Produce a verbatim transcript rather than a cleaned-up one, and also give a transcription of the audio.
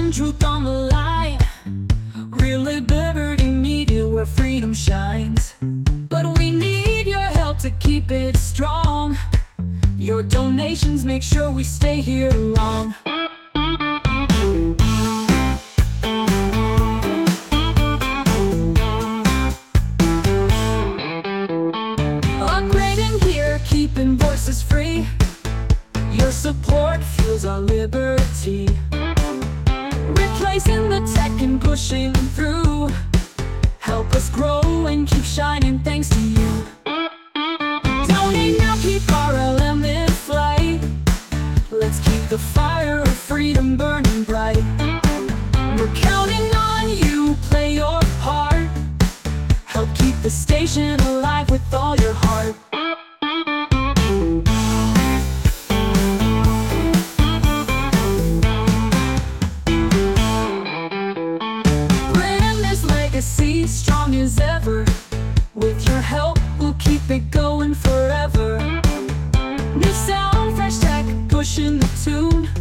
and truth on the line. Real Liberty Media, where freedom shines. But we need your help to keep it strong. Your donations make sure we stay here long. Upgrading here, keeping voices free. Your support fuels our liberty. Replacing the tech and pushing through. Help us grow and keep shining thanks to you. Donate now, keep R L M in flight. Let's keep the fire of freedom burning bright. We're counting on you, play your part. Help keep the station alive with all your heart. Legacy strong as ever. With your help, we'll keep it going forever. New sound, fresh tech, pushing the tune.